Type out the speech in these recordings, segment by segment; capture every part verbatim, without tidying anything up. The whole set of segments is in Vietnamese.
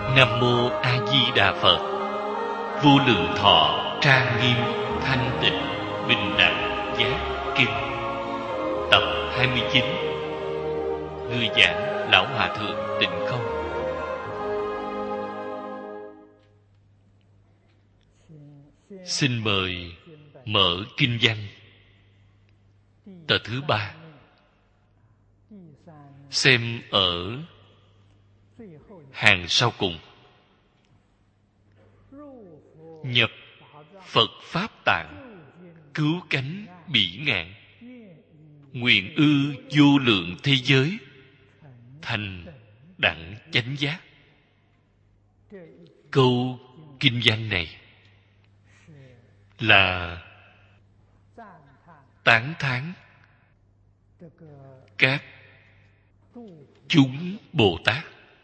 Nam mô A Di Đà Phật. Vô lượng thọ trang nghiêm thanh tịnh bình đẳng giác kinh. Tập hai mươi chín. Người giảng Lão Hòa Thượng Tịnh Không. Xin mời mở kinh văn tờ thứ ba. Xem ở hàng sau cùng. Nhập Phật Pháp Tạng, cứu cánh bỉ ngạn, nguyện ư vô lượng thế giới, thành đẳng chánh giác. Câu kinh văn này là tán thán các chúng Bồ Tát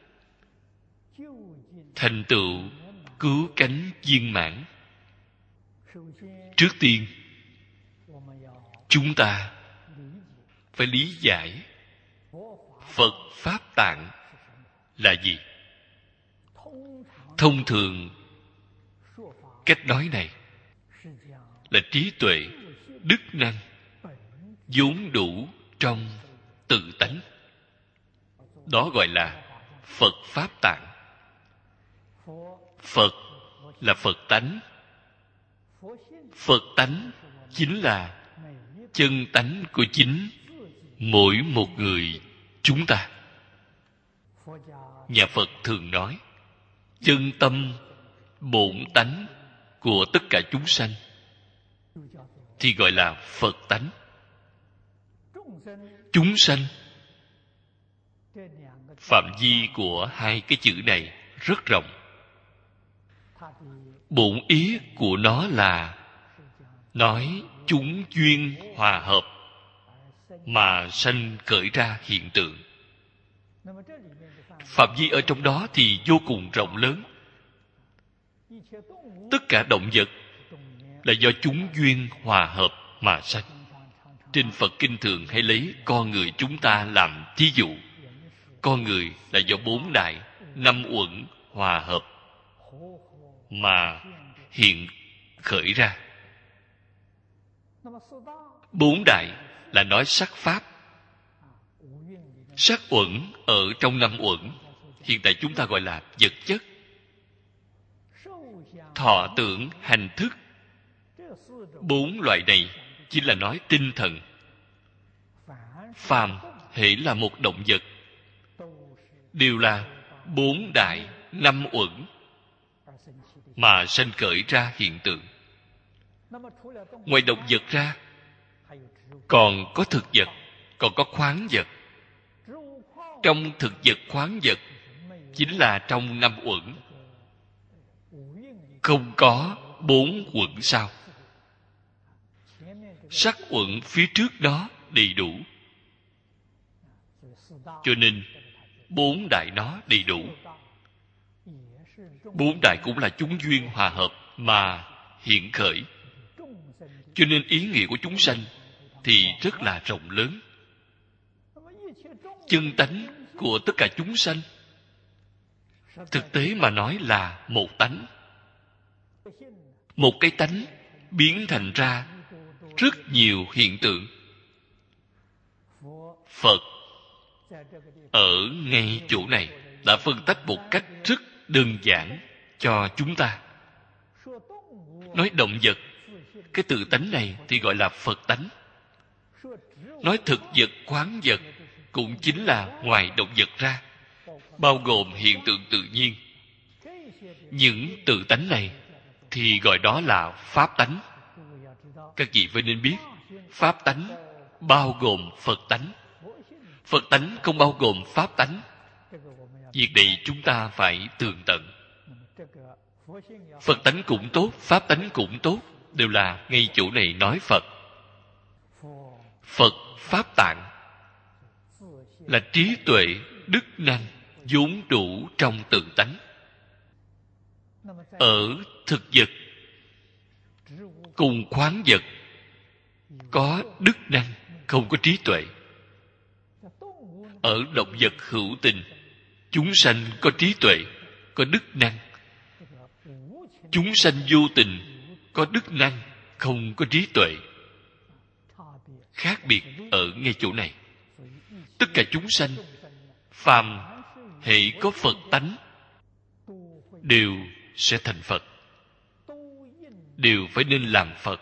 thành tựu cứu cánh viên mãn. Trước tiên, chúng ta phải lý giải Phật Pháp Tạng là gì. Thông thường, cách nói này là trí tuệ, đức năng vốn đủ trong tự tánh. Đó gọi là Phật Pháp Tạng. Phật là Phật tánh. Phật tánh chính là chân tánh của chính mỗi một người chúng ta. Nhà Phật thường nói chân tâm bổn tánh của tất cả chúng sanh thì gọi là Phật tánh. Chúng sanh, phạm vi của hai cái chữ này rất rộng. Bổn ý của nó là nói chúng duyên hòa hợp mà sanh khởi ra hiện tượng. Phạm vi ở trong đó thì vô cùng rộng lớn. Tất cả động vật là do chúng duyên hòa hợp mà sanh. Trên Phật Kinh thường hay lấy con người chúng ta làm thí dụ. Con người là do bốn đại, năm uẩn hòa hợp mà hiện khởi ra. Bốn đại là nói sắc pháp. Sắc uẩn ở trong năm uẩn, hiện tại chúng ta gọi là vật chất. Thọ tưởng hành thức, bốn loại này chính là nói tinh thần. Phàm hễ là một động vật đều là bốn đại năm uẩn mà sanh khởi ra hiện tượng. Ngoài động vật ra còn có thực vật, còn có khoáng vật. Trong thực vật khoáng vật chính là trong năm uẩn, không có bốn uẩn sao. Sắc uẩn phía trước đó đầy đủ, cho nên bốn đại nó đầy đủ. Bốn đại cũng là chúng duyên hòa hợp mà hiện khởi, cho nên ý nghĩa của chúng sanh thì rất là rộng lớn. Chân tánh của tất cả chúng sanh thực tế mà nói là một tánh. Một cái tánh biến thành ra rất nhiều hiện tượng. Phật ở ngay chỗ này đã phân tách một cách rất đơn giản cho chúng ta. Nói động vật, cái tự tánh này thì gọi là Phật tánh. Nói thực vật, khoáng vật cũng chính là ngoài động vật ra, bao gồm hiện tượng tự nhiên. Những tự tánh này thì gọi đó là Pháp tánh. Các vị phải nên biết, Pháp tánh bao gồm Phật tánh. Phật tánh không bao gồm Pháp tánh. Việc này chúng ta phải tường tận. Phật tánh cũng tốt, Pháp tánh cũng tốt, đều là ngay chỗ này nói Phật. Phật Pháp Tạng là trí tuệ, đức năng vốn đủ trong tự tánh. Ở thực vật cùng khoáng vật có đức năng, không có trí tuệ. Ở động vật hữu tình, chúng sanh có trí tuệ, có đức năng. Chúng sanh vô tình có đức năng, không có trí tuệ. Khác biệt ở ngay chỗ này. Tất cả chúng sanh phàm hễ có Phật tánh đều sẽ thành Phật, đều phải nên làm Phật.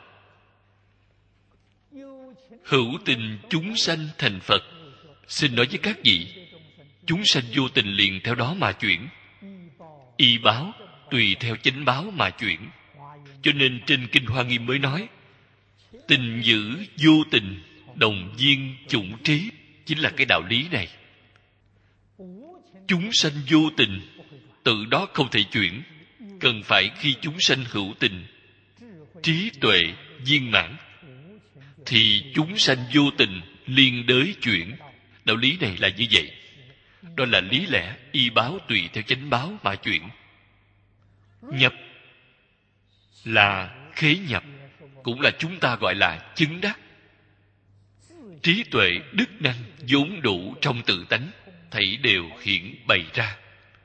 Hữu tình chúng sanh thành Phật. Xin nói với các vị, chúng sanh vô tình liền theo đó mà chuyển. Y báo tùy theo chánh báo mà chuyển. Cho nên trên Kinh Hoa Nghiêm mới nói, tình giữ vô tình, đồng viên chủng trí. Chính là cái đạo lý này. Chúng sanh vô tình, tự đó không thể chuyển. Cần phải khi chúng sanh hữu tình, trí tuệ viên mãn, thì chúng sanh vô tình liên đới chuyển. Đạo lý này là như vậy. Đó là lý lẽ y báo tùy theo chánh báo mà chuyển. Nhập là khế nhập, cũng là chúng ta gọi là chứng đắc. Trí tuệ đức năng vốn đủ trong tự tánh, thảy đều hiển bày ra,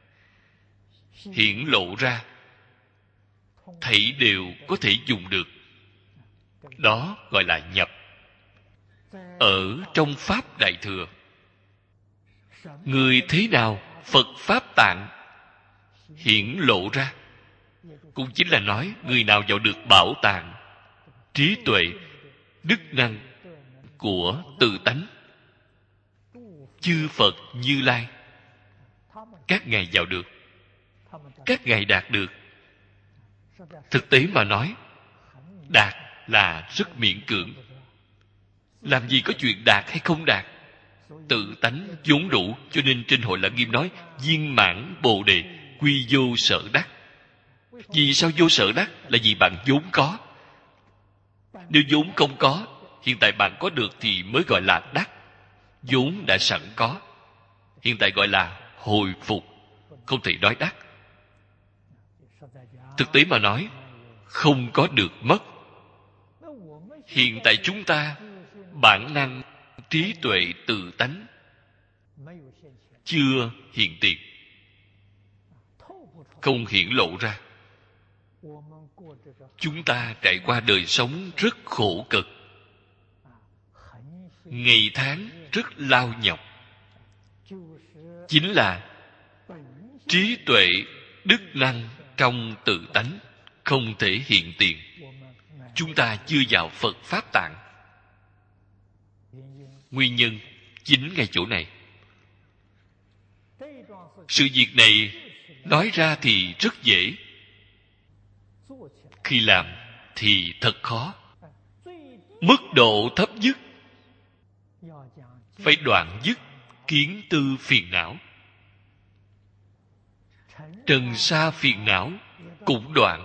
hiển lộ ra, thảy đều có thể dùng được. Đó gọi là nhập. Ở trong Pháp Đại Thừa, người thế nào Phật Pháp tạng hiển lộ ra, cũng chính là nói người nào vào được bảo tàng trí tuệ đức năng của tự tánh. Chư Phật Như Lai, các ngài vào được, các ngài đạt được. Thực tế mà nói, đạt là rất miễn cưỡng. Làm gì có chuyện đạt hay không đạt? Tự tánh vốn đủ. Cho nên trên Hội Lăng Nghiêm nói viên mãn Bồ Đề, quy vô sở đắc. Vì sao vô sở đắc? Là vì bạn vốn có. Nếu vốn không có, hiện tại bạn có được thì mới gọi là đắc. Vốn đã sẵn có, hiện tại gọi là hồi phục, không thể nói đắc. Thực tế mà nói, không có được mất. Hiện tại chúng ta bản năng trí tuệ tự tánh chưa hiện tiền, không hiển lộ ra. Chúng ta trải qua đời sống rất khổ cực, ngày tháng rất lao nhọc, chính là trí tuệ đức năng trong tự tánh không thể hiện tiền. Chúng ta chưa vào Phật Pháp tạng. Nguyên nhân chính ngay chỗ này. Sự việc này nói ra thì rất dễ, khi làm thì thật khó. Mức độ thấp nhất phải đoạn dứt kiến tư phiền não. Trần sa phiền não cũng đoạn.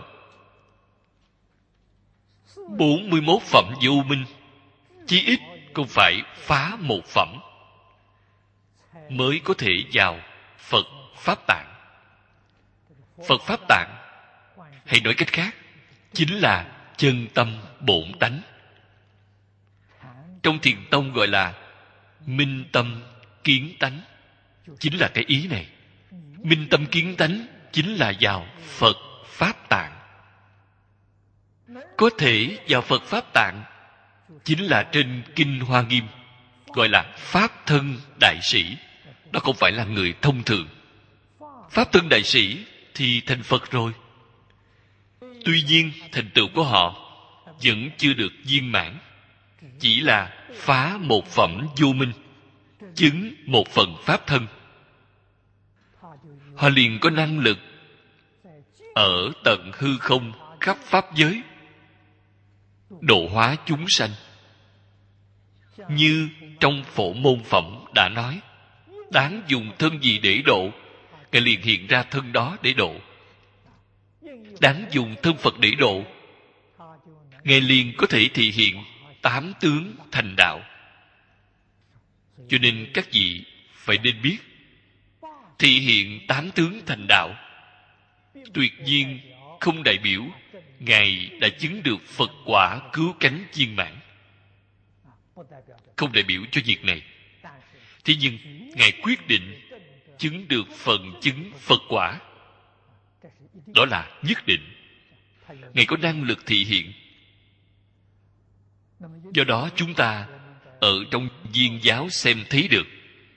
Bốn mươi mốt phẩm vô minh, chí ít cũng phải phá một phẩm mới có thể vào Phật Pháp tạng. Phật Pháp tạng, hay nói cách khác, chính là chân tâm bổn tánh. Trong Thiền tông gọi là minh tâm kiến tánh, chính là cái ý này. Minh tâm kiến tánh chính là vào Phật Pháp tạng. Có thể vào Phật Pháp tạng chính là trên Kinh Hoa Nghiêm gọi là Pháp thân đại sĩ. Đó không phải là người thông thường. Pháp thân đại sĩ thì thành Phật rồi. Tuy nhiên thành tựu của họ vẫn chưa được viên mãn, chỉ là phá một phẩm vô minh, chứng một phần pháp thân. Họ liền có năng lực ở tận hư không khắp pháp giới độ hóa chúng sanh. Như trong Phổ Môn Phẩm đã nói, đáng dùng thân gì để độ, Ngài liền hiện ra thân đó để độ. Đáng dùng thân Phật để độ, Ngài liền có thể thị hiện tám tướng thành đạo. Cho nên các vị phải nên biết, thị hiện tám tướng thành đạo tuyệt nhiên không đại biểu Ngài đã chứng được Phật quả cứu cánh viên mãn, không đại biểu cho việc này. Thế nhưng Ngài quyết định chứng được phần chứng Phật quả, Đó là nhất định. Ngài có năng lực thị hiện. Do đó chúng ta ở trong viên giáo xem thấy được,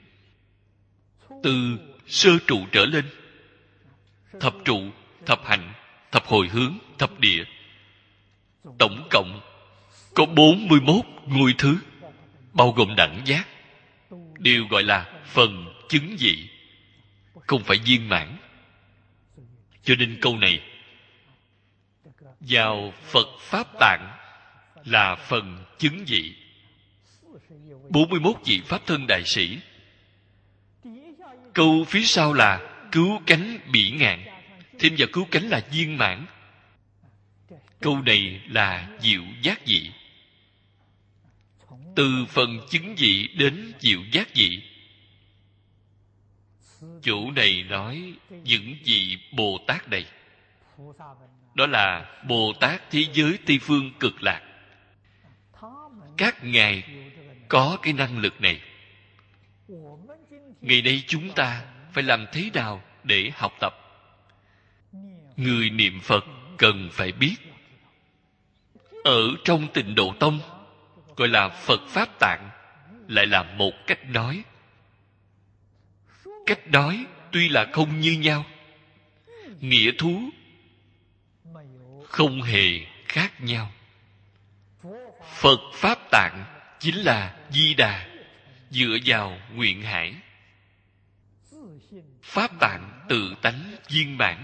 từ sơ trụ trở lên, thập trụ, thập hạnh, thập hồi hướng, thập địa, tổng cộng có bốn mươi mốt ngôi thứ, bao gồm đẳng giác, đều gọi là phần chứng vị, không phải viên mãn. Cho nên câu này vào Phật Pháp Tạng là phần chứng vị. bốn mươi mốt vị Pháp Thân Đại Sĩ. Câu phía sau là cứu cánh bỉ ngạn, thêm vào cứu cánh là viên mãn. Câu này là diệu giác vị. Từ phần chứng vị đến diệu giác vị, chỗ này nói những vị Bồ Tát này, đó là Bồ Tát thế giới Tây Phương Cực Lạc. Các ngài có cái năng lực này. Ngày nay chúng ta phải làm thế nào để học tập? Người niệm Phật cần phải biết, ở trong Tịnh Độ Tông gọi là Phật Pháp Tạng, lại là một cách nói. Cách nói tuy là không như nhau, nghĩa thú không hề khác nhau. Phật Pháp Tạng chính là Di Đà dựa vào nguyện hải. Pháp Tạng tự tánh viên mãn.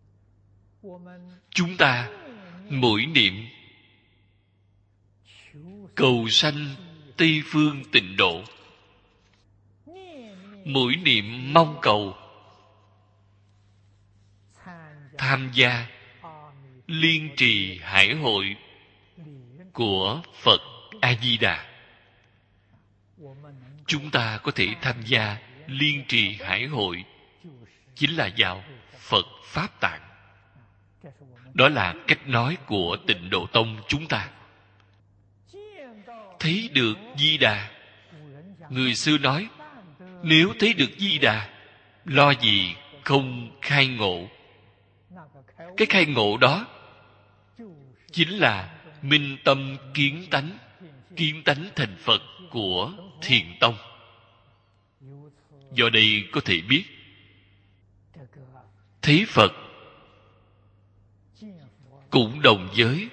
Chúng ta mỗi niệm cầu sanh Tây Phương Tịnh Độ, mỗi niệm mong cầu tham gia liên trì hải hội của Phật A-di-đà. Chúng ta có thể tham gia liên trì hải hội chính là vào Phật Pháp Tạng. Đó là cách nói của Tịnh Độ Tông chúng ta. Thấy được Di Đà, người xưa nói, nếu thấy được Di Đà, lo gì không khai ngộ. Cái khai ngộ đó chính là minh tâm kiến tánh, kiến tánh thành Phật của Thiền Tông. Do đây có thể biết, thấy Phật cũng đồng với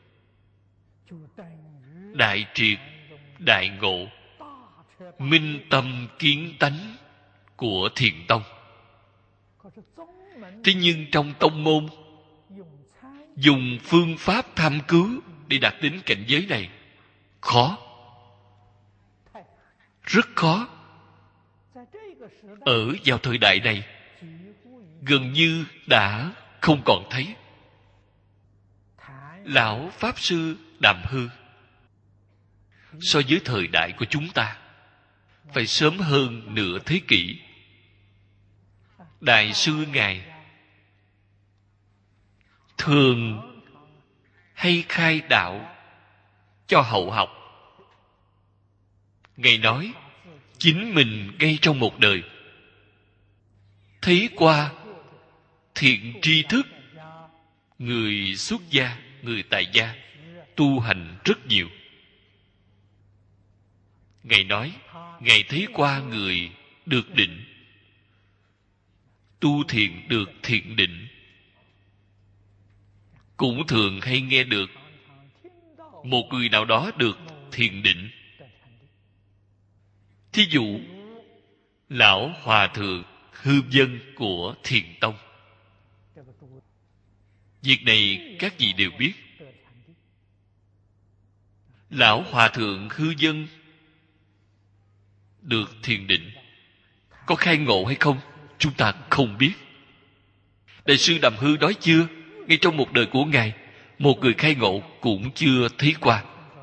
đại triệt, đại ngộ, minh tâm kiến tánh của Thiền Tông. Thế nhưng trong tông môn dùng phương pháp tham cứu để đạt đến cảnh giới này khó, rất khó. Ở vào thời đại này gần như đã không còn thấy. Lão Pháp Sư Đàm Hư so với thời đại của chúng ta phải sớm hơn nửa thế kỷ. Đại sư Ngài thường hay khai đạo cho hậu học. Ngài nói chính mình ngay trong một đời thấy qua thiện tri thức, người xuất gia, người tại gia tu hành rất nhiều. Ngài nói Ngài thấy qua người được định, tu thiền được thiện định. Cũng thường hay nghe được một người nào đó được thiền định. Thí dụ Lão Hòa Thượng Hư Vân của Thiền Tông. Việc này các vị đều biết. Lão Hòa Thượng Hư Vân được thiền định, có khai ngộ hay không chúng ta không biết. Đại sư Đàm Hư nói chưa, ngay trong một đời của Ngài, một người khai ngộ cũng chưa thấy qua,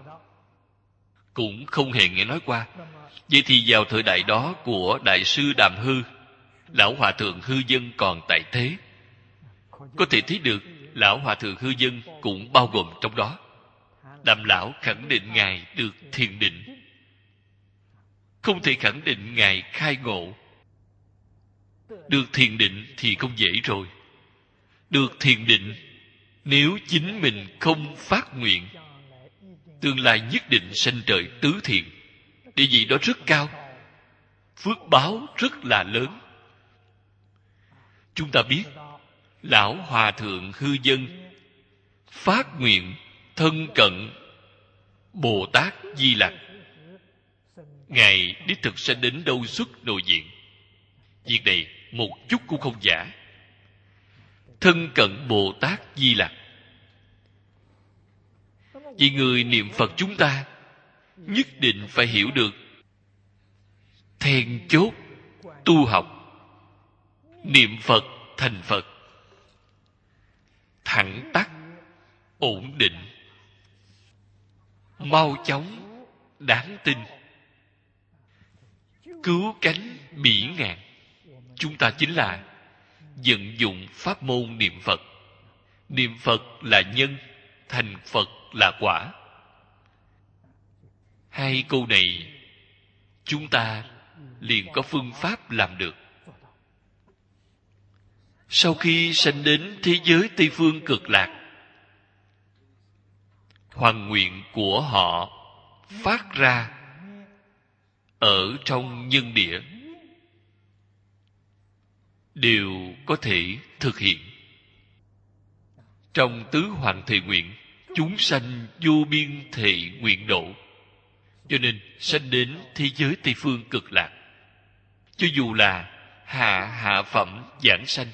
cũng không hề nghe nói qua. Vậy thì vào thời đại đó của Đại sư Đàm Hư, Lão Hòa Thượng Hư Vân còn tại thế. Có thể thấy được Lão Hòa Thượng Hư Vân cũng bao gồm trong đó. Đàm Lão khẳng định Ngài được thiền định, không thể khẳng định Ngài khai ngộ. Được thiền định thì không dễ rồi. được thiền định, nếu chính mình không phát nguyện, tương lai nhất định sanh trời tứ thiện. Địa vị đó rất cao, phước báo rất là lớn. Chúng ta biết lão hòa thượng hư dân phát nguyện thân cận Bồ Tát Di Lặc, ngài đích thực sẽ đến đâu xuất nội diện. Việc này một chút cũng không giả. Thân cận Bồ Tát Di Lặc, vì người niệm Phật chúng ta nhất định phải hiểu được then chốt tu học. Niệm Phật thành Phật, thẳng tắc, ổn định, mau chóng, đáng tin, cứu cánh bỉ ngạn. Chúng ta chính là vận dụng pháp môn niệm Phật. Niệm Phật là nhân, thành Phật là quả. Hai câu này chúng ta liền có phương pháp làm được. Sau khi sanh đến thế giới Tây Phương Cực Lạc, hoằng nguyện của họ phát ra ở trong nhân địa đều có thể thực hiện. Trong tứ hoàng thệ nguyện, chúng sanh vô biên thệ nguyện độ, cho nên sanh đến thế giới Tây Phương Cực Lạc. Cho dù là hạ hạ phẩm giảng sanh,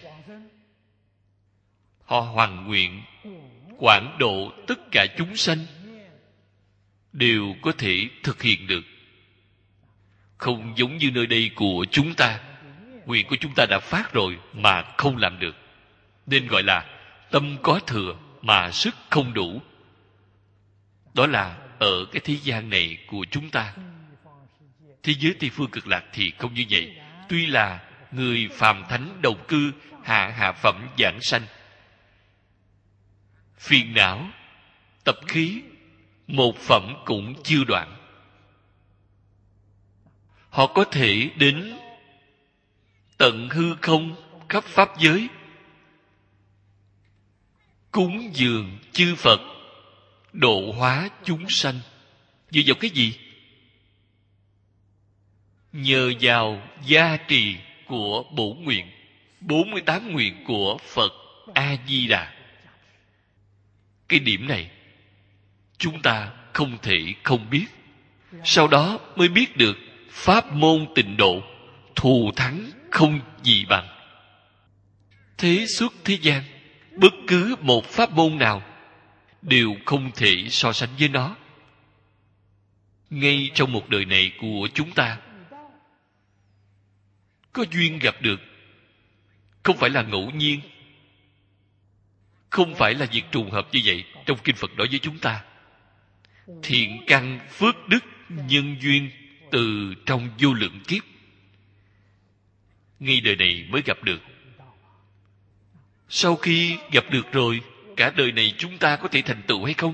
họ hoằng nguyện quảng độ tất cả chúng sanh, đều có thể thực hiện được. Không giống như nơi đây của chúng ta, nguyện của chúng ta đã phát rồi mà không làm được, nên gọi là tâm có thừa mà sức không đủ. Đó là ở cái thế gian này của chúng ta. Thế giới Tây Phương Cực Lạc thì không như vậy. Tuy là người phàm thánh đồng cư hạ hạ phẩm giảng sanh, phiền não, tập khí, một phẩm cũng chưa đoạn. Họ có thể đến tận hư không khắp pháp giới, cúng dường chư Phật, độ hóa chúng sanh. Dựa vào cái gì? Nhờ vào gia trì của bổn nguyện, bốn mươi tám nguyện của Phật A-di-đà. Cái điểm này chúng ta không thể không biết. Sau đó mới biết được pháp môn tịnh độ thù thắng không gì bằng. Thế xuất thế gian, bất cứ một pháp môn nào đều không thể so sánh với nó. Ngay trong một đời này của chúng ta, có duyên gặp được, không phải là ngẫu nhiên, không phải là việc trùng hợp như vậy. Trong kinh Phật nói với chúng ta, thiện căn phước đức nhân duyên từ trong vô lượng kiếp, ngay đời này mới gặp được. Sau khi gặp được rồi, cả đời này chúng ta có thể thành tựu hay không?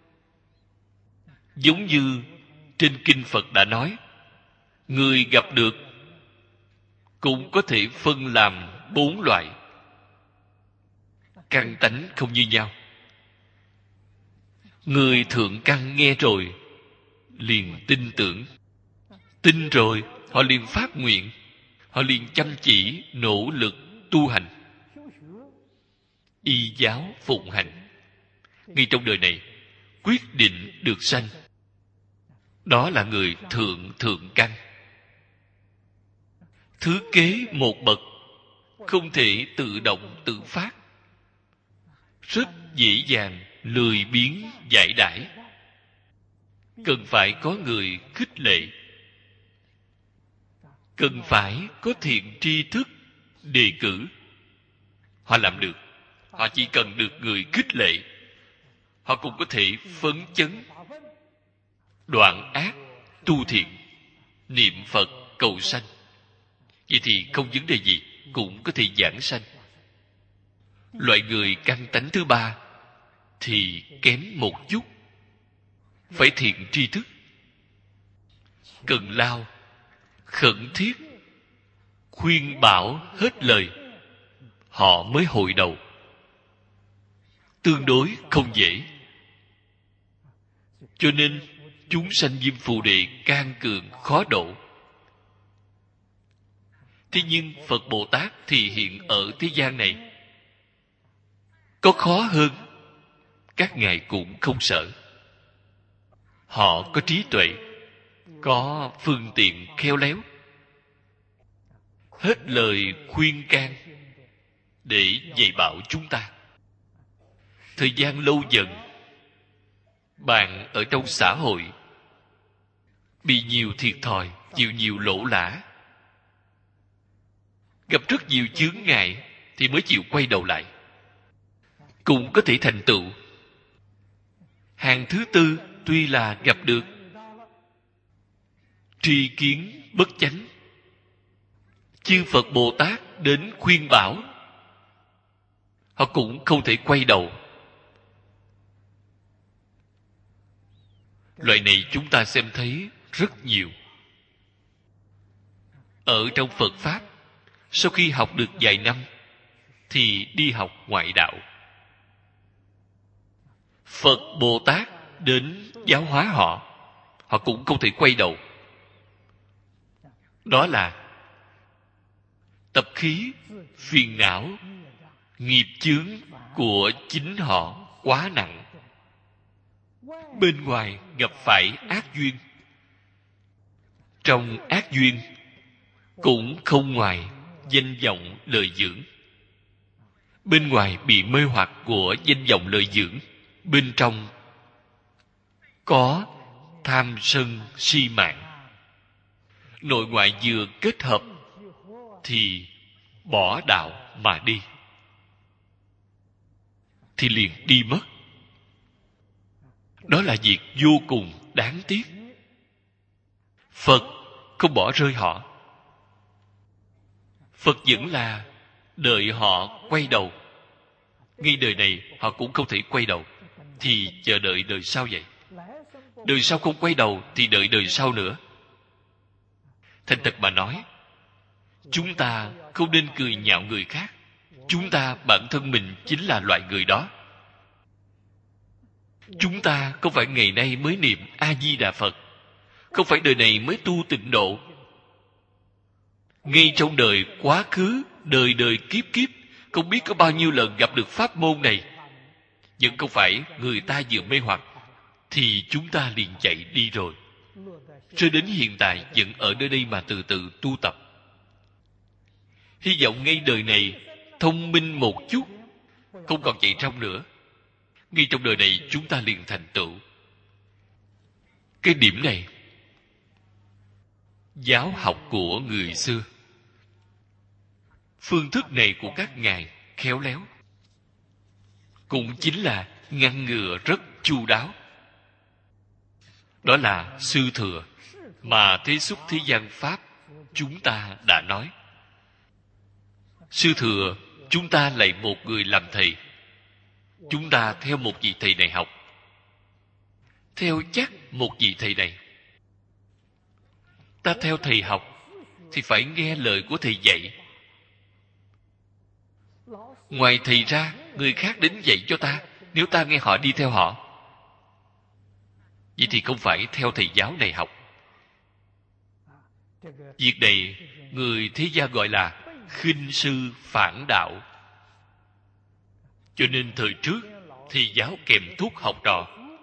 Giống như trên kinh Phật đã nói, người gặp được cũng có thể phân làm bốn loại. Căn tánh không như nhau. Người thượng căn nghe rồi liền tin tưởng, tin rồi họ liền phát nguyện, họ liền chăm chỉ nỗ lực tu hành, y giáo phụng hành. Ngay trong đời này quyết định được sanh. Đó là người thượng thượng căn. Thứ kế một bậc, không thể tự động tự phát, rất dễ dàng lười biếng giải đãi, cần phải có người khích lệ, cần phải có thiện tri thức đề cử. Họ làm được. Họ chỉ cần được người khích lệ, họ cũng có thể phấn chấn, đoạn ác tu thiện, niệm Phật cầu sanh. Vậy thì không vấn đề gì, cũng có thể giảng sanh. Loại người căn tánh thứ ba thì kém một chút, phải thiện tri thức, cần lao, khẩn thiết, khuyên bảo hết lời, họ mới hội đầu. tương đối không dễ. Cho nên chúng sanh Diêm Phù Đề can cường khó độ. Thế nhưng Phật Bồ Tát thì hiện ở thế gian này, có khó hơn, các ngài cũng không sợ. Họ có trí tuệ, có phương tiện khéo léo, hết lời khuyên can để dạy bảo chúng ta. Thời gian lâu dần, bạn ở trong xã hội bị nhiều thiệt thòi, chịu nhiều lỗ lã, gặp rất nhiều chướng ngại thì mới chịu quay đầu lại, cũng có thể thành tựu. Hàng thứ tư tuy là gặp được tri kiến bất chánh, chư Phật Bồ Tát đến khuyên bảo, họ cũng không thể quay đầu. Loại này chúng ta xem thấy rất nhiều. Ở trong Phật Pháp, sau khi học được vài năm thì đi học ngoại đạo. Phật Bồ Tát đến giáo hóa họ, họ cũng không thể quay đầu. Đó là tập khí, phiền não, nghiệp chướng của chính họ quá nặng. Bên ngoài gặp phải ác duyên, trong ác duyên cũng không ngoài danh vọng lời dưỡng. Bên ngoài bị mê hoặc của danh vọng lời dưỡng, bên trong có tham sân si mạng. Nội ngoại vừa kết hợp thì bỏ đạo mà đi, thì liền đi mất. Đó là việc vô cùng đáng tiếc. Phật không bỏ rơi họ. Phật vẫn là đợi họ quay đầu. Ngay đời này họ cũng không thể quay đầu, thì chờ đợi đời sau vậy. Đời sau không quay đầu thì đợi đời sau nữa. Thành thật mà nói, chúng ta không nên cười nhạo người khác. Chúng ta bản thân mình chính là loại người đó. Chúng ta không phải ngày nay mới niệm A-di-đà Phật, không phải đời này mới tu tịnh độ. Ngay trong đời quá khứ, đời đời kiếp kiếp, không biết có bao nhiêu lần gặp được pháp môn này, vẫn không phải người ta vừa mê hoặc thì chúng ta liền chạy đi rồi. Cho đến hiện tại vẫn ở nơi đây mà từ từ tu tập. Hy vọng ngay đời này thông minh một chút, không còn chạy trong nữa. Ngay trong đời này chúng ta liền thành tựu. Cái điểm này, giáo học của người xưa, phương thức này của các ngài khéo léo, cũng chính là ngăn ngừa rất chu đáo. Đó là sư thừa mà Thế Xuất Thế Gian Pháp chúng ta đã nói. Sư thừa, chúng ta lại một người làm thầy. Chúng ta theo một vị thầy này học, theo chắc một vị thầy này. Ta theo thầy học thì phải nghe lời của thầy dạy. Ngoài thầy ra, người khác đến dạy cho ta, nếu ta nghe họ đi theo họ, vậy thì không phải theo thầy giáo này học. Việc này người thế gia gọi là khinh sư phản đạo. Cho nên thời trước thầy giáo kèm thúc học trò,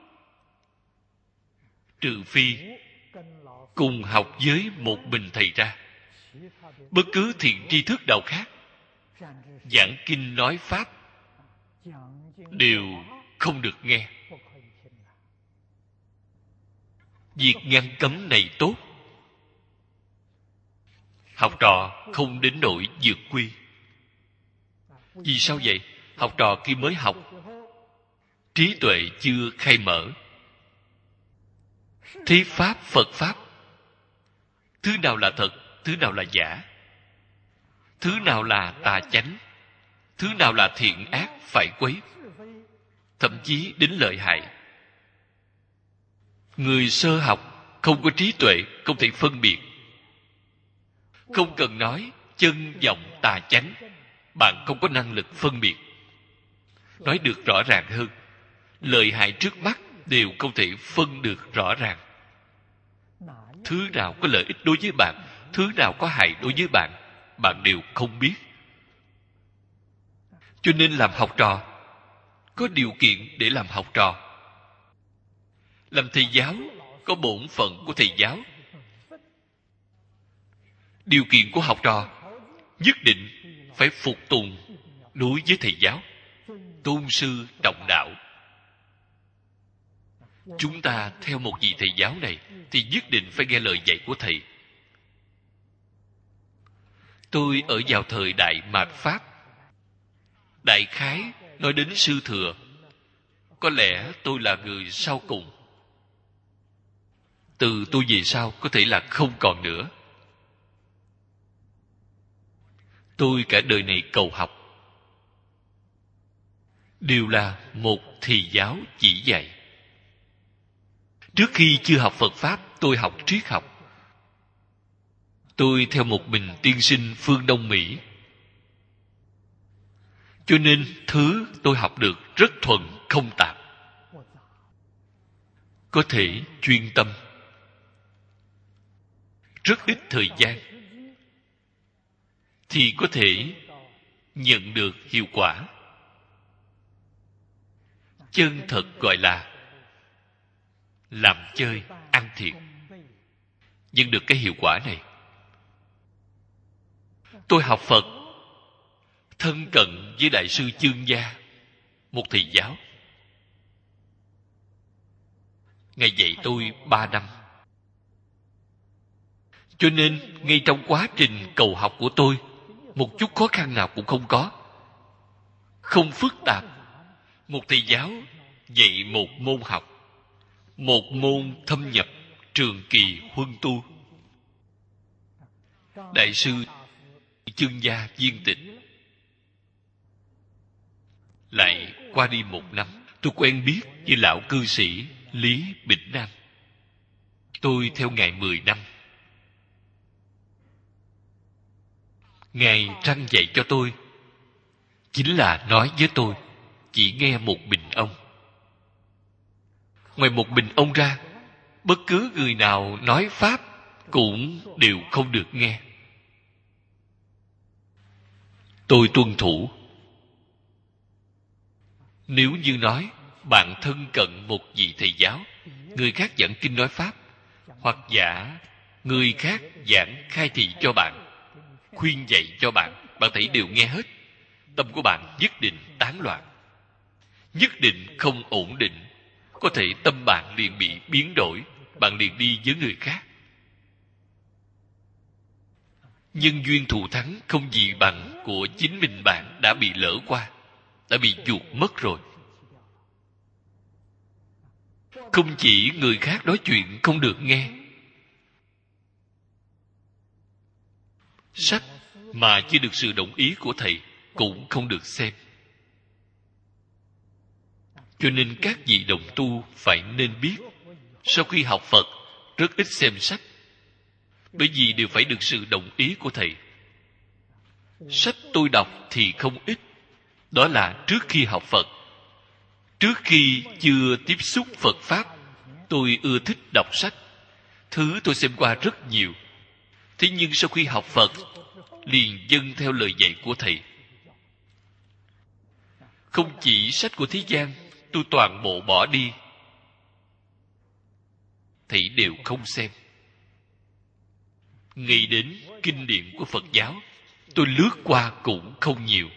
trừ phi cùng học với một mình thầy ra, bất cứ thiện tri thức nào khác, giảng kinh nói pháp, đều không được nghe. Việc ngăn cấm này tốt, học trò không đến nỗi vượt quy. Vì sao vậy? Học trò khi mới học, trí tuệ chưa khai mở, thấy pháp Phật pháp, thứ nào là thật, thứ nào là giả, thứ nào là tà chánh, thứ nào là thiện ác phải quấy, thậm chí đến lợi hại. Người sơ học không có trí tuệ, không thể phân biệt. Không cần nói chân vọng tà chánh, bạn không có năng lực phân biệt. nói được rõ ràng hơn. Lợi hại trước mắt đều không thể phân được rõ ràng. Thứ nào có lợi ích đối với bạn, thứ nào có hại đối với bạn, bạn đều không biết. Cho nên làm học trò, có điều kiện để làm học trò. Làm thầy giáo, có bổn phận của thầy giáo. Điều kiện của học trò, nhất định phải phục tùng đối với thầy giáo, tôn sư trọng đạo. Chúng ta theo một vị thầy giáo này thì nhất định phải nghe lời dạy của thầy. Tôi ở vào thời Đại Mạt Pháp, đại khái nói đến sư thừa, có lẽ tôi là người sau cùng. Từ tôi về sau có thể là không còn nữa. Tôi cả đời này cầu học đều là một thầy giáo chỉ dạy. Trước khi chưa học Phật Pháp, tôi học triết học. Tôi theo một mình tiên sinh phương Đông Mỹ. Cho nên thứ tôi học được rất thuần không tạp. Có thể chuyên tâm. Rất ít thời gian thì có thể nhận được hiệu quả. Chân thật gọi là làm chơi, ăn thiệt. Nhưng được cái hiệu quả này. Tôi học Phật, thân cận với Đại sư Chương Gia, một thầy giáo. Ngài dạy tôi ba năm. Cho nên, ngay trong quá trình cầu học của tôi, một chút khó khăn nào cũng không có. Không phức tạp. Một thầy giáo dạy một môn học, một môn thâm nhập, trường kỳ huân tu. Đại sư Chương Gia viên tịch. Lại qua đi một năm, tôi quen biết với lão cư sĩ Lý Bỉnh Nam. Tôi theo Ngài mười năm. Ngài răn dạy cho tôi chính là nói với tôi chỉ nghe một mình ông. Ngoài một mình ông ra, bất cứ người nào nói Pháp cũng đều không được nghe. Tôi tuân thủ. Nếu như nói bạn thân cận một vị thầy giáo, người khác giảng kinh nói Pháp, hoặc giả người khác giảng khai thị cho bạn, khuyên dạy cho bạn, bạn thấy đều nghe hết, tâm của bạn nhất định tán loạn, nhất định không ổn định. Có thể tâm bạn liền bị biến đổi, bạn liền đi với người khác. Nhân duyên thù thắng không gì bằng của chính mình bạn đã bị lỡ qua, đã bị chuột mất rồi. Không chỉ người khác nói chuyện không được nghe, sách mà chưa được sự đồng ý của thầy cũng không được xem. Cho nên các vị đồng tu phải nên biết, sau khi học Phật rất ít xem sách, bởi vì đều phải được sự đồng ý của thầy. Sách tôi đọc thì không ít, đó là trước khi học Phật. Trước khi chưa tiếp xúc Phật Pháp, tôi ưa thích đọc sách. Thứ tôi xem qua rất nhiều. Thế nhưng sau khi học Phật, liền dâng theo lời dạy của thầy. Không chỉ sách của thế gian, tôi toàn bộ bỏ đi. Thầy đều không xem. Nghĩ đến kinh điển của Phật giáo, tôi lướt qua cũng không nhiều.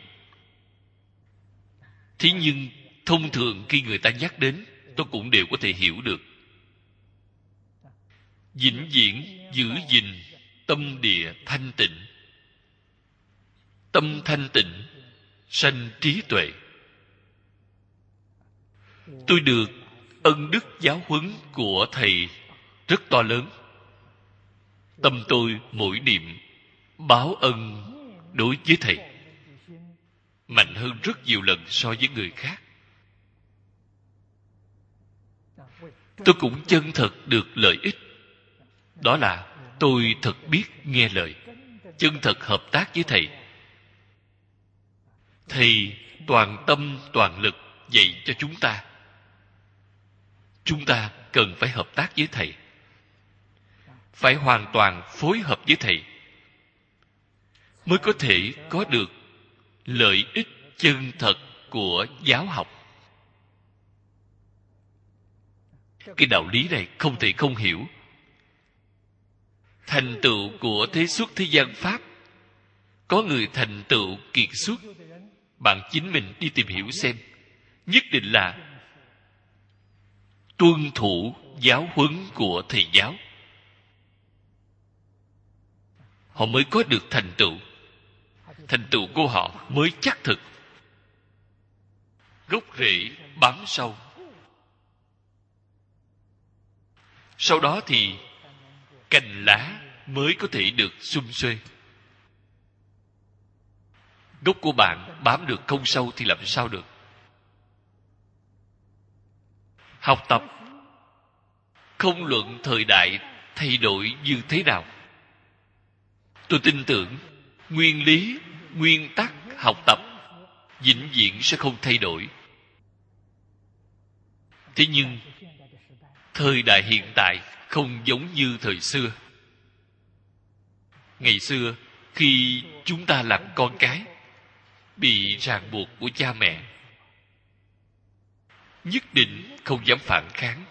Thế nhưng thông thường khi người ta nhắc đến, tôi cũng đều có thể hiểu được. Vĩnh viễn giữ gìn tâm địa thanh tịnh. Tâm thanh tịnh sanh trí tuệ. Tôi được ân đức giáo huấn của thầy rất to lớn. Tâm tôi mỗi niệm báo ân đối với thầy mạnh hơn rất nhiều lần so với người khác. Tôi cũng chân thật được lợi ích. Đó là tôi thật biết nghe lời, chân thật hợp tác với thầy. Thầy toàn tâm toàn lực dạy cho chúng ta. Chúng ta cần phải hợp tác với thầy, phải hoàn toàn phối hợp với thầy, mới có thể có được lợi ích chân thật của giáo học. Cái đạo lý này không thể không hiểu. Thành tựu của thế xuất thế gian pháp, có người thành tựu kiệt xuất, bạn chính mình đi tìm hiểu xem, nhất định là tuân thủ giáo huấn của thầy giáo, họ mới có được thành tựu. Thành tựu của họ mới chắc thực, gốc rễ bám sâu. Sau đó thì cành lá mới có thể được sum xuê. Gốc của bạn bám được không sâu thì làm sao được? Học tập không luận thời đại thay đổi như thế nào, tôi tin tưởng nguyên lý, nguyên tắc học tập vĩnh viễn sẽ không thay đổi. Thế nhưng thời đại hiện tại không giống như thời xưa. Ngày xưa, khi chúng ta làm con cái, bị ràng buộc của cha mẹ, nhất định không dám phản kháng.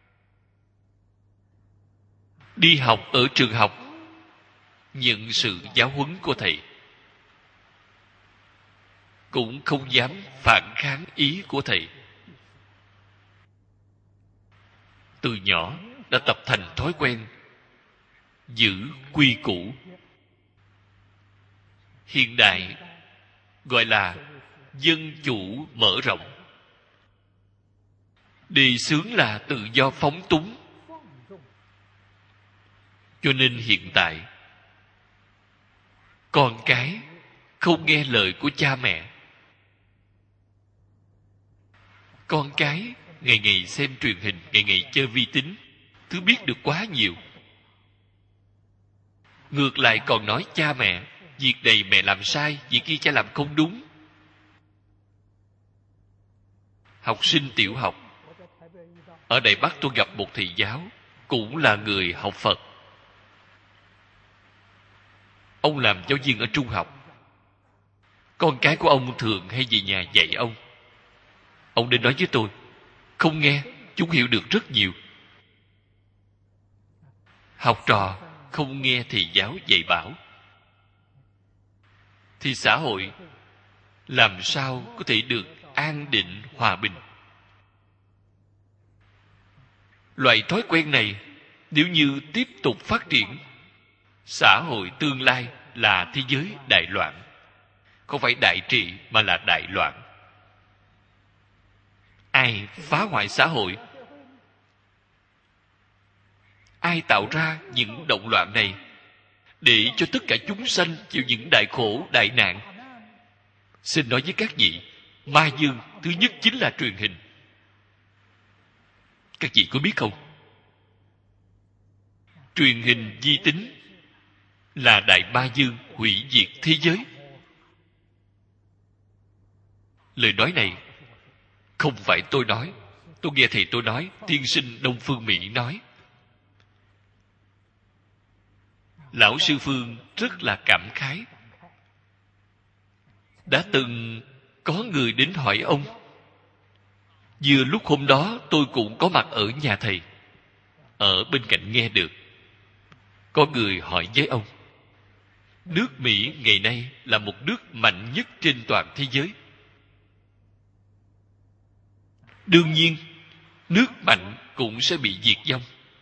Đi học ở trường học, nhận sự giáo huấn của thầy, cũng không dám phản kháng ý của thầy. Từ nhỏ đã tập thành thói quen giữ quy củ. Hiện đại gọi là dân chủ mở rộng, đề xướng là tự do phóng túng. Cho nên hiện tại con cái không nghe lời của cha mẹ. Con cái ngày ngày xem truyền hình, ngày ngày chơi vi tính, thứ biết được quá nhiều. Ngược lại còn nói cha mẹ, việc này mẹ làm sai, việc kia cha làm không đúng. Học sinh tiểu học ở Đài Bắc, tôi gặp một thầy giáo, cũng là người học Phật. Ông làm giáo viên ở trung học. Con cái của ông thường hay về nhà dạy ông. Ông đến nói với tôi, không nghe, chúng hiểu được rất nhiều. Học trò không nghe thầy giáo dạy bảo, thì xã hội làm sao có thể được an định, hòa bình? Loại thói quen này nếu như tiếp tục phát triển, xã hội tương lai là thế giới đại loạn. Không phải đại trị mà là đại loạn. Ai phá hoại xã hội? Ai tạo ra những động loạn này để cho tất cả chúng sanh chịu những đại khổ, đại nạn? Xin nói với các vị, ma dương thứ nhất chính là truyền hình. Các vị có biết không? Truyền hình vi tính là đại ma dương hủy diệt thế giới. Lời nói này không phải tôi nói, tôi nghe thầy tôi nói, tiên sinh Đông Phương Mỹ nói. Lão sư Phương rất là cảm khái. Đã từng có người đến hỏi ông. Vừa lúc hôm đó tôi cũng có mặt ở nhà thầy, ở bên cạnh nghe được. Có người hỏi với ông, nước Mỹ ngày nay là một nước mạnh nhất trên toàn thế giới. Đương nhiên, nước mạnh cũng sẽ bị diệt vong.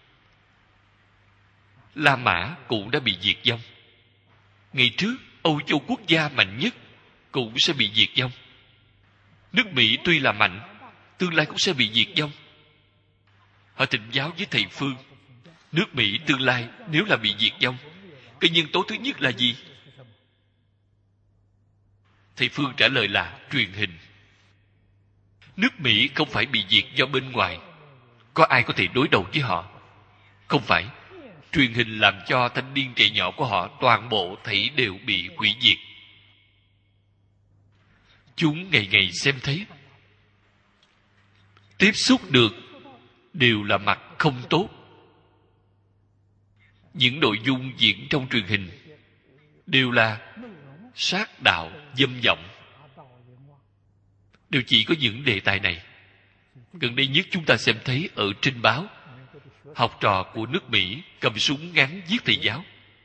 La Mã cũng đã bị diệt vong. Ngày trước, Âu Châu quốc gia mạnh nhất cũng sẽ bị diệt vong. Nước Mỹ tuy là mạnh, tương lai cũng sẽ bị diệt vong. Họ thỉnh giáo với thầy Phương, nước Mỹ tương lai nếu là bị diệt vong, cái nhân tố thứ nhất là gì? Thầy Phương trả lời là truyền hình. Nước Mỹ không phải bị diệt do bên ngoài, có ai có thể đối đầu với họ? Không phải. Truyền hình làm cho thanh niên trẻ nhỏ của họ toàn bộ thảy đều bị hủy diệt. chúng ngày ngày xem thấy, tiếp xúc được đều là mặt không tốt. Những nội dung diễn trong truyền hình đều là sát đạo dâm vọng, đều chỉ có những đề tài này. Gần đây nhất chúng ta xem thấy ở trên báo, học trò của nước Mỹ cầm súng ngắn giết thầy giáo.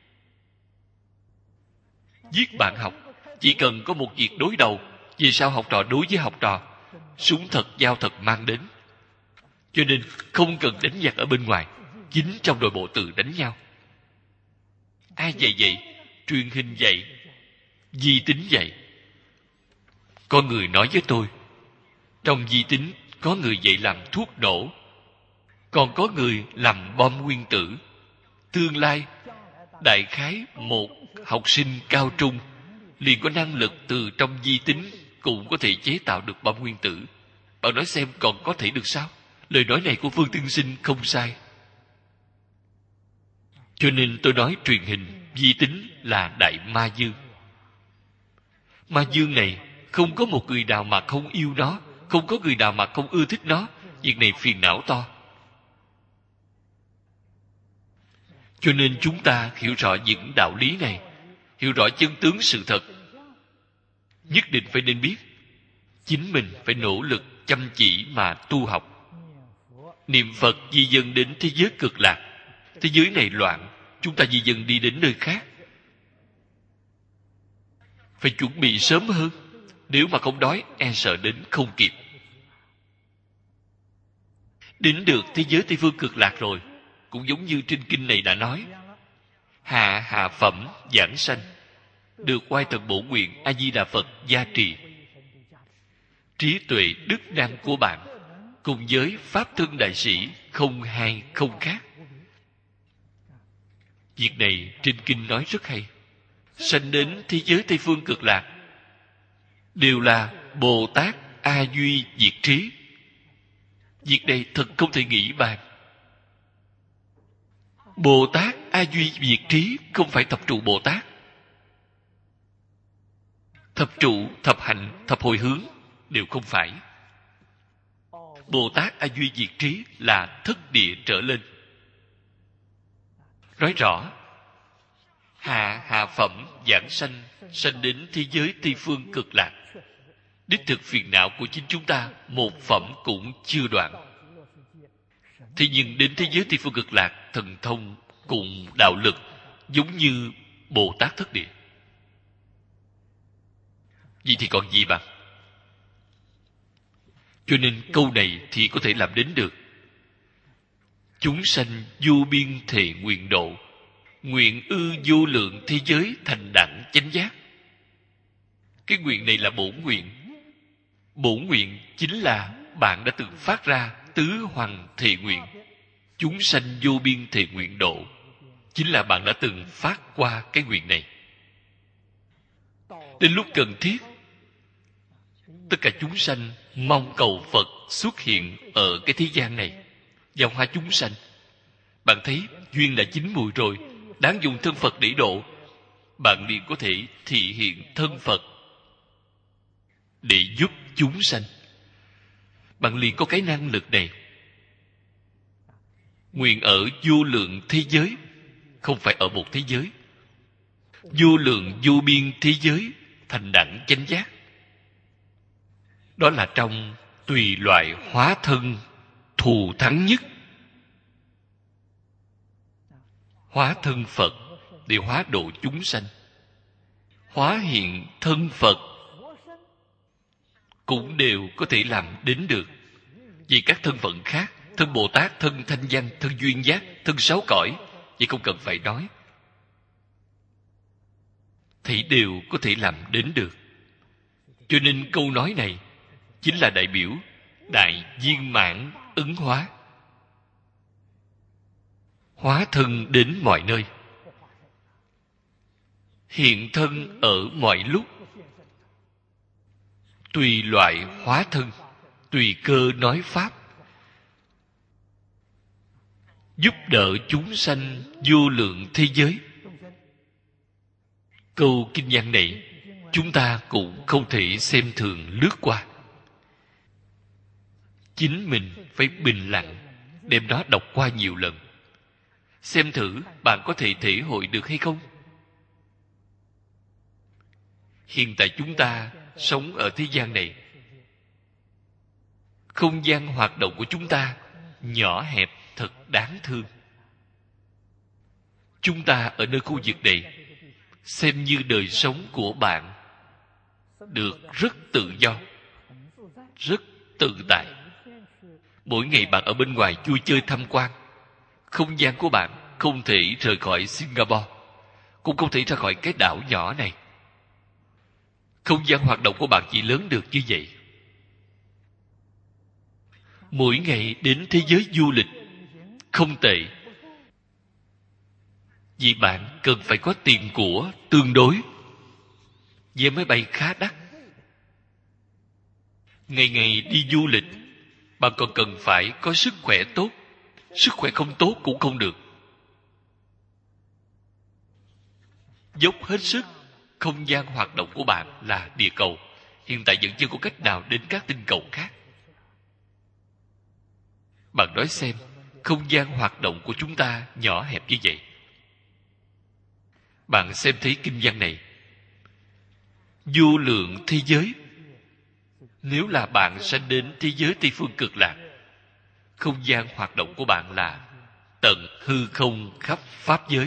Giết bạn học, chỉ cần có một việc đối đầu. Vì sao học trò đối với học trò? Súng thật, dao thật mang đến. Cho nên không cần đánh giặc ở bên ngoài, chính trong nội bộ tự đánh nhau. Ai dạy vậy? Truyền hình dạy, di tính dạy. Có người nói với tôi, trong di tính có người dạy làm thuốc nổ, còn có người làm bom nguyên tử. Tương lai, đại khái một học sinh cao trung liền có năng lực từ trong di tính cũng có thể chế tạo được bom nguyên tử. Bạn nói xem còn có thể được sao? Lời nói này của Phương Tiên Sinh không sai. Cho nên tôi nói truyền hình, di tính là đại ma dương. Ma dương này không có một người nào mà không yêu nó, không có người nào mà không ưa thích nó. Việc này phiền não to. Cho nên chúng ta hiểu rõ những đạo lý này, hiểu rõ chân tướng sự thật, nhất định phải nên biết chính mình phải nỗ lực chăm chỉ mà tu học. Niệm Phật di dân đến thế giới cực lạc. Thế giới này loạn, chúng ta di dân đi đến nơi khác. Phải chuẩn bị sớm hơn. Nếu mà không đói, e sợ đến không kịp. Đến được thế giới Tây Phương cực lạc rồi, cũng giống như trên kinh này đã nói, hạ hạ phẩm giảng sanh, được oai thần bổ nguyện A Di Đà Phật gia trì. Trí tuệ đức năng của bạn cùng với pháp thân đại sĩ không hai không khác. Việc này trên kinh nói rất hay. Sanh đến thế giới Tây Phương cực lạc đều là Bồ Tát A Duy Diệt Trí. Việc này thật không thể nghĩ bàn. Bồ Tát A Duy Diệt Trí không phải thập trụ Bồ Tát. Thập trụ, thập hạnh, thập hồi hướng đều không phải. Bồ Tát A Duy Diệt Trí là thất địa trở lên. Nói rõ, hạ hạ phẩm giảng sanh, sanh đến thế giới Tây Phương cực lạc. Đích thực phiền não của chính chúng ta một phẩm cũng chưa đoạn. Thế nhưng đến thế giới Tây Phương cực lạc, thần thông cùng đạo lực giống như Bồ Tát thất địa. Vậy thì còn gì bằng? Cho nên câu này thì có thể làm đến được. Chúng sanh vô biên thệ nguyện độ, nguyện ư vô lượng thế giới thành đẳng chánh giác. Cái nguyện này là bổn nguyện. Bổn nguyện chính là bạn đã từng phát ra tứ hoằng thệ nguyện. Chúng sanh vô biên thệ nguyện độ, chính là bạn đã từng phát qua cái nguyện này. Đến lúc cần thiết, tất cả chúng sanh mong cầu Phật xuất hiện ở cái thế gian này, giao hóa chúng sanh. Bạn thấy duyên đã chín mùi rồi, đáng dùng thân Phật để độ, bạn liền có thể thị hiện thân Phật để giúp chúng sanh. Bạn liền có cái năng lực này. Nguyện ở vô lượng thế giới, không phải ở một thế giới. Vô lượng vô biên thế giới thành đẳng chánh giác. Đó là trong tùy loại hóa thân thù thắng nhất. Hóa thân Phật để hóa độ chúng sanh. Hóa hiện thân Phật cũng đều có thể làm đến được. Vì các thân phận khác, thân Bồ Tát, thân Thanh Văn, thân Duyên Giác, thân Sáu Cõi, vậy không cần phải nói, thì đều có thể làm đến được. Cho nên câu nói này chính là đại biểu đại viên mãn ứng hóa. Hóa thân đến mọi nơi, hiện thân ở mọi lúc, tùy loại hóa thân, tùy cơ nói pháp, giúp đỡ chúng sanh vô lượng thế giới. Câu kinh văn này chúng ta cũng không thể xem thường lướt qua. Chính mình phải bình lặng đem đó đọc qua nhiều lần, xem thử bạn có thể thể hội được hay không. Hiện tại chúng ta sống ở thế gian này, không gian hoạt động của chúng ta nhỏ hẹp thật đáng thương. Chúng ta ở nơi khu vực này xem như đời sống của bạn được rất tự do, rất tự tại. Mỗi ngày bạn ở bên ngoài vui chơi tham quan, không gian của bạn không thể rời khỏi Singapore, cũng không thể ra khỏi cái đảo nhỏ này. Không gian hoạt động của bạn chỉ lớn được như vậy. Mỗi ngày đến thế giới du lịch không tệ, vì bạn cần phải có tiền của tương đối. Vé máy bay khá đắt, ngày ngày đi du lịch, bạn còn cần phải có sức khỏe tốt. Sức khỏe không tốt cũng không được. Dốc hết sức. Không gian hoạt động của bạn là địa cầu, hiện tại vẫn chưa có cách nào đến các tinh cầu khác. Bạn nói xem, không gian hoạt động của chúng ta nhỏ hẹp như vậy. Bạn xem thấy kinh văn này, vô lượng thế giới. Nếu là bạn sẽ đến thế giới Tây Phương Cực Lạc, không gian hoạt động của bạn là tận hư không khắp pháp giới.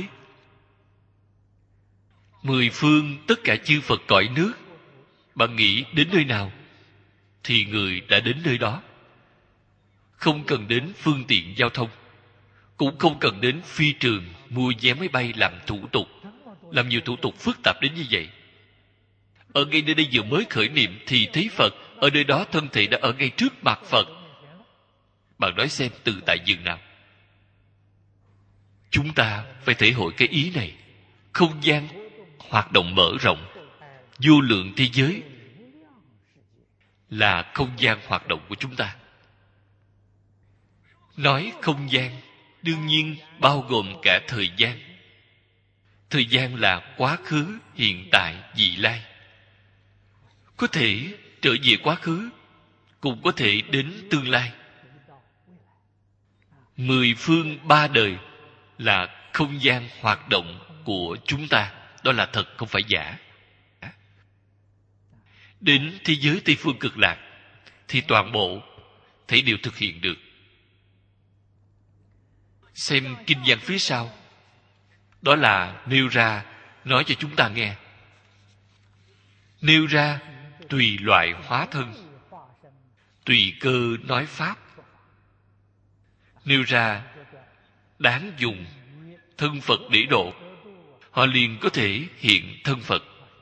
Mười phương tất cả chư Phật cõi nước, bạn nghĩ đến nơi nào thì người đã đến nơi đó. Không cần đến phương tiện giao thông, cũng không cần đến phi trường mua vé máy bay làm thủ tục, làm nhiều thủ tục phức tạp đến như vậy. Ở ngay nơi đây vừa mới khởi niệm thì thấy Phật, ở nơi đó thân thể đã ở ngay trước mặt Phật. Bạn nói xem tự tại dường nào. Chúng ta phải thể hội cái ý này. Không gian hoạt động mở rộng, vô lượng thế giới là không gian hoạt động của chúng ta. Nói không gian, đương nhiên bao gồm cả thời gian. Thời gian là quá khứ, hiện tại, vị lai. Có thể trở về quá khứ, cũng có thể đến tương lai. Mười phương ba đời là không gian hoạt động của chúng ta. Đó là thật, không phải giả. Đến thế giới Tây Phương Cực Lạc thì toàn bộ thấy đều thực hiện được. Xem kinh văn phía sau, đó là nêu ra nói cho chúng ta nghe. Nêu ra tùy loại hóa thân, tùy cơ nói pháp. Nêu ra đáng dùng thân Phật để độ, họ liền có thể hiện thân Phật.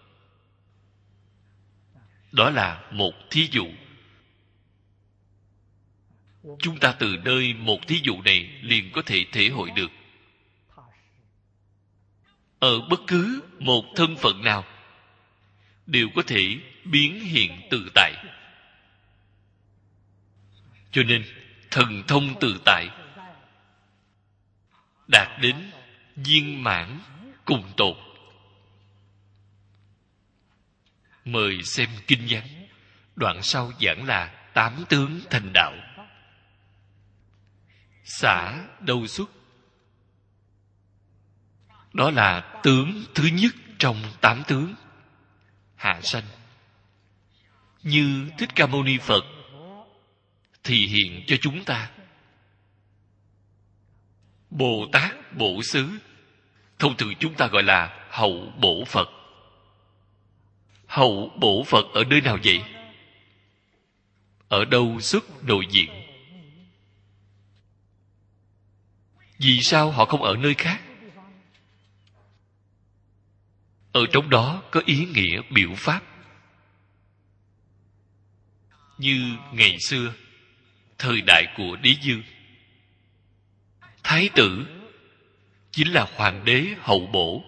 Đó là một thí dụ. Chúng ta từ nơi một thí dụ này liền có thể thể hội được. Ở bất cứ một thân phận nào đều có thể biến hiện tự tại. Cho nên thần thông tự tại đạt đến viên mãn cùng tột. Mời xem kinh văn. Đoạn sau giảng là tám tướng thành đạo. Xả đâu xuất, đó là tướng thứ nhất trong tám tướng. Hạ sanh. Như Thích Ca Mâu Ni Phật thì hiện cho chúng ta. Bồ Tát Bổ Xứ, thông thường chúng ta gọi là hậu bổ Phật. Hậu bổ Phật ở nơi nào vậy? Ở đâu xuất nội diện? Vì sao họ không ở nơi khác? Ở trong đó có ý nghĩa biểu pháp. Như ngày xưa, thời đại của Đế Dương, thái tử chính là hoàng đế hậu bổ.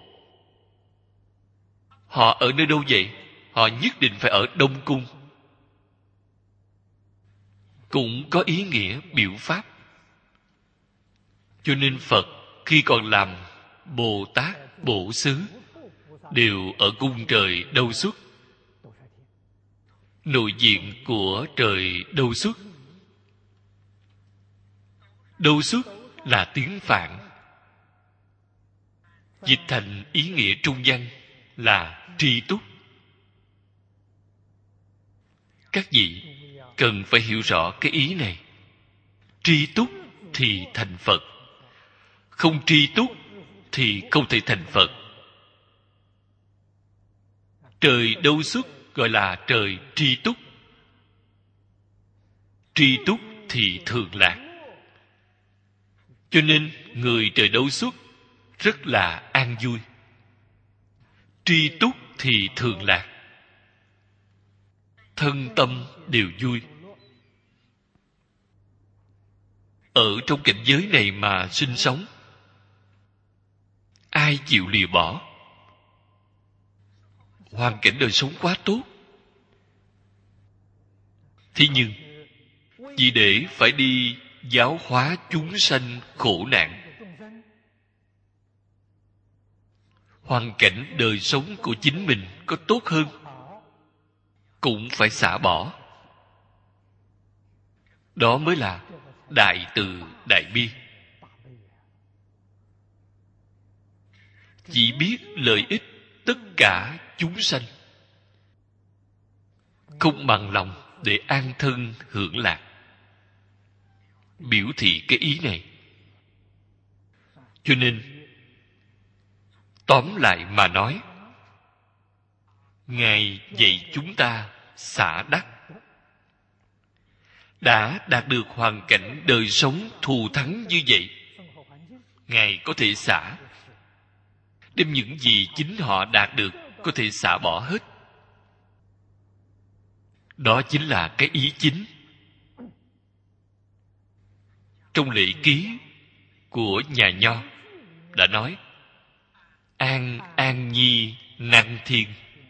Họ ở nơi đâu vậy? Họ nhất định phải ở Đông Cung. Cũng có ý nghĩa biểu pháp. Cho nên Phật khi còn làm Bồ Tát Bổ Xứ đều ở cung trời đâu xuất, nội diện của trời đâu xuất. Đâu xuất là tiếng Phạn, dịch thành ý nghĩa trung văn là tri túc. Các vị cần phải hiểu rõ cái ý này. Tri túc thì thành Phật, không tri túc thì không thể thành Phật. Trời đâu xuất gọi là trời tri túc. Tri túc thì thường lạc. Cho nên người trời đâu xuất rất là an vui. Tri túc thì thường lạc, thân tâm đều vui. Ở trong cảnh giới này mà sinh sống, ai chịu lìa bỏ? Hoàn cảnh đời sống quá tốt, thế nhưng vì để phải đi giáo hóa chúng sanh khổ nạn, hoàn cảnh đời sống của chính mình có tốt hơn cũng phải xả bỏ. Đó mới là đại từ đại bi. Chỉ biết lợi ích tất cả chúng sanh, không bằng lòng để an thân hưởng lạc. Biểu thị cái ý này. Cho nên tóm lại mà nói, Ngài dạy chúng ta xả đắc. Đã đạt được hoàn cảnh đời sống thù thắng như vậy, Ngài có thể xả, đem những gì chính họ đạt được có thể xả bỏ hết. Đó chính là cái ý chính. Trong lễ ký của nhà Nho đã nói: An an nhi năng thiên.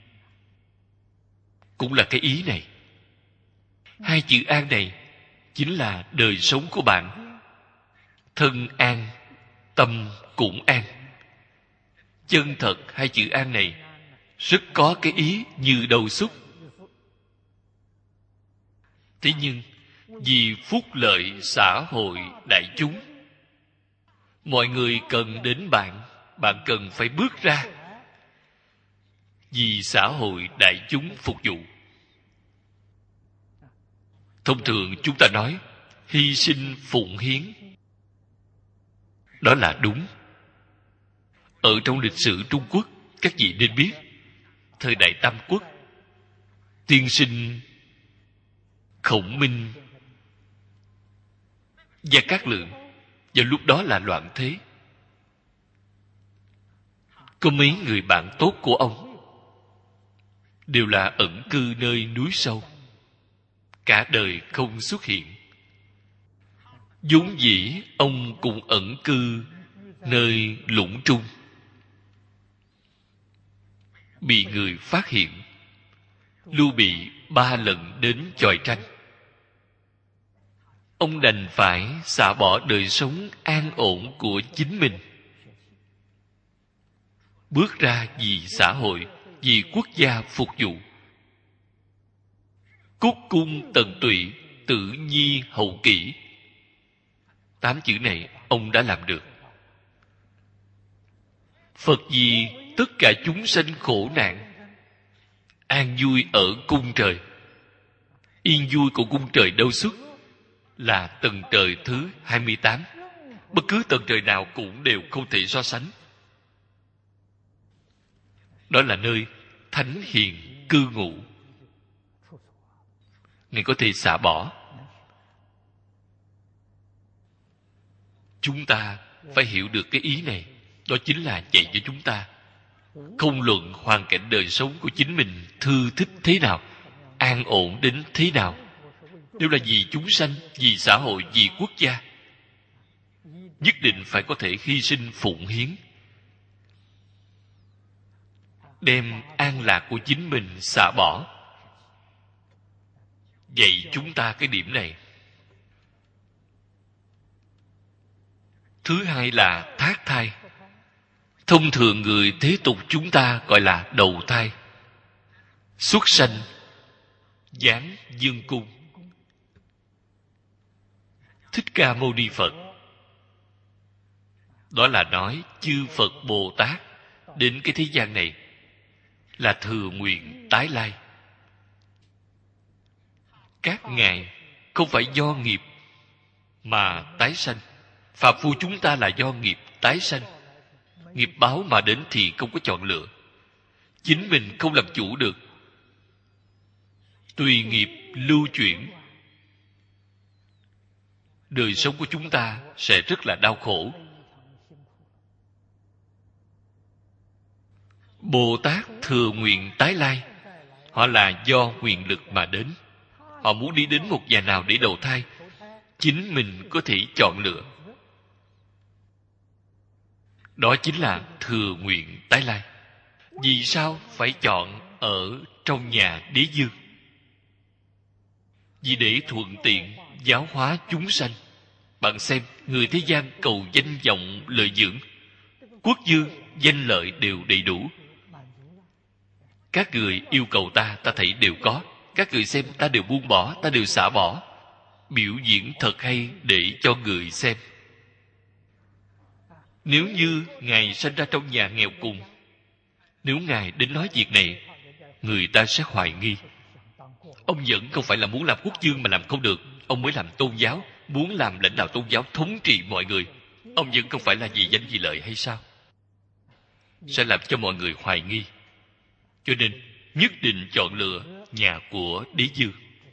Cũng là cái ý này. Hai chữ an này chính là đời sống của bạn. Thân an, tâm cũng an. Chân thật hai chữ an này rất có cái ý như đầu xúc. Thế nhưng vì phúc lợi xã hội đại chúng, mọi người cần đến bạn, bạn cần phải bước ra vì xã hội đại chúng phục vụ. Thông thường chúng ta nói hy sinh phụng hiến, đó là đúng. Ở trong lịch sử Trung Quốc, các vị nên biết, thời đại Tam Quốc, tiên sinh Khổng Minh, Gia Cát Lượng, vào lúc đó là loạn thế. Có mấy người bạn tốt của ông đều là ẩn cư nơi núi sâu, cả đời không xuất hiện. Vốn dĩ ông cũng ẩn cư nơi lũng trung, bị người phát hiện. Lưu Bị ba lần đến chọi tranh, ông đành phải xả bỏ đời sống an ổn của chính mình, bước ra vì xã hội, vì quốc gia phục vụ. Cúc cung tận tụy, tử nhi hậu kỷ. Tám chữ này ông đã làm được. Phật vì tất cả chúng sanh khổ nạn, an vui ở cung trời. Yên vui của cung trời đâu xuất? Là tầng trời thứ hai mươi tám. Bất cứ tầng trời nào cũng đều không thể so sánh. Đó là nơi thánh hiền cư ngụ. Ngài có thể xả bỏ. Chúng ta phải hiểu được cái ý này. Đó chính là dạy cho chúng ta, không luận hoàn cảnh đời sống của chính mình thư thích thế nào, an ổn đến thế nào, đều là vì chúng sanh, vì xã hội, vì quốc gia. Nhất định phải có thể hy sinh phụng hiến, đem an lạc của chính mình xả bỏ. Dạy chúng ta cái điểm này. Thứ hai là thác thai. Thông thường người thế tục chúng ta gọi là đầu thai. Xuất sanh giáng dương cung. Thích Ca Mâu Ni Phật, đó là nói chư Phật Bồ Tát đến cái thế gian này là thừa nguyện tái lai. Các ngài không phải do nghiệp mà tái sanh. Phàm phu chúng ta là do nghiệp tái sanh. Nghiệp báo mà đến thì không có chọn lựa, chính mình không làm chủ được, tùy nghiệp lưu chuyển. Đời sống của chúng ta sẽ rất là đau khổ. Bồ Tát thừa nguyện tái lai, họ là do nguyện lực mà đến. Họ muốn đi đến một nhà nào để đầu thai, chính mình có thể chọn lựa. Đó chính là thừa nguyện tái lai. Vì sao phải chọn ở trong nhà đế dương? Vì để thuận tiện giáo hóa chúng sanh. Bạn xem, người thế gian cầu danh vọng lợi dưỡng, quốc dương, danh lợi đều đầy đủ. Các người yêu cầu ta, ta thấy đều có. Các người xem, ta đều buông bỏ, ta đều xả bỏ. Biểu diễn thật hay để cho người xem. Nếu như Ngài sinh ra trong nhà nghèo cùng, nếu Ngài đến nói việc này, người ta sẽ hoài nghi. Ông vẫn không phải là muốn làm quốc dương mà làm không được. Ông mới làm tôn giáo, muốn làm lãnh đạo tôn giáo thống trị mọi người. Ông vẫn không phải là vì danh vì lợi hay sao? Sẽ làm cho mọi người hoài nghi. Cho nên nhất định chọn lựa nhà của đế dương.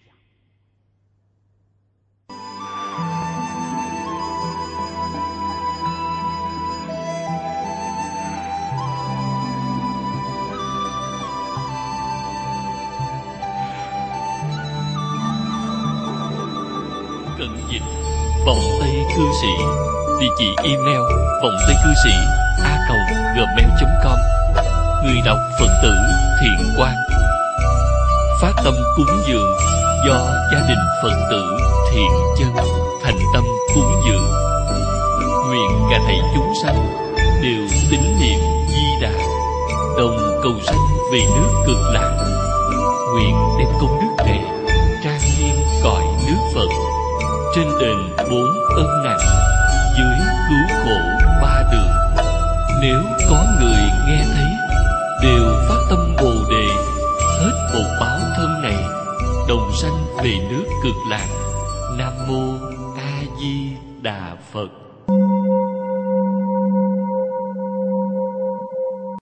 Cận dịch vọng tây cư sĩ, địa chỉ email vọng tây cư sĩ a còng gmail chấm com. Người đọc Phật tử Thiện Quang. Phát tâm cúng dường do gia đình Phật tử Thiện Chân thành tâm cúng dường. Nguyện cả thảy chúng sanh đều tín niệm Di Đà, đồng cầu sanh về nước Cực Lạc. Nguyện đem công đức này trang nghiêm cõi nước Phật, trên đền bốn ân nặng, dưới cứu khổ ba đường. Nếu có người nghe thấy đều phát tâm Bồ Đề, hết bột báo thân này, đồng sanh về nước Cực Lạc. Nam mô A Di Đà Phật.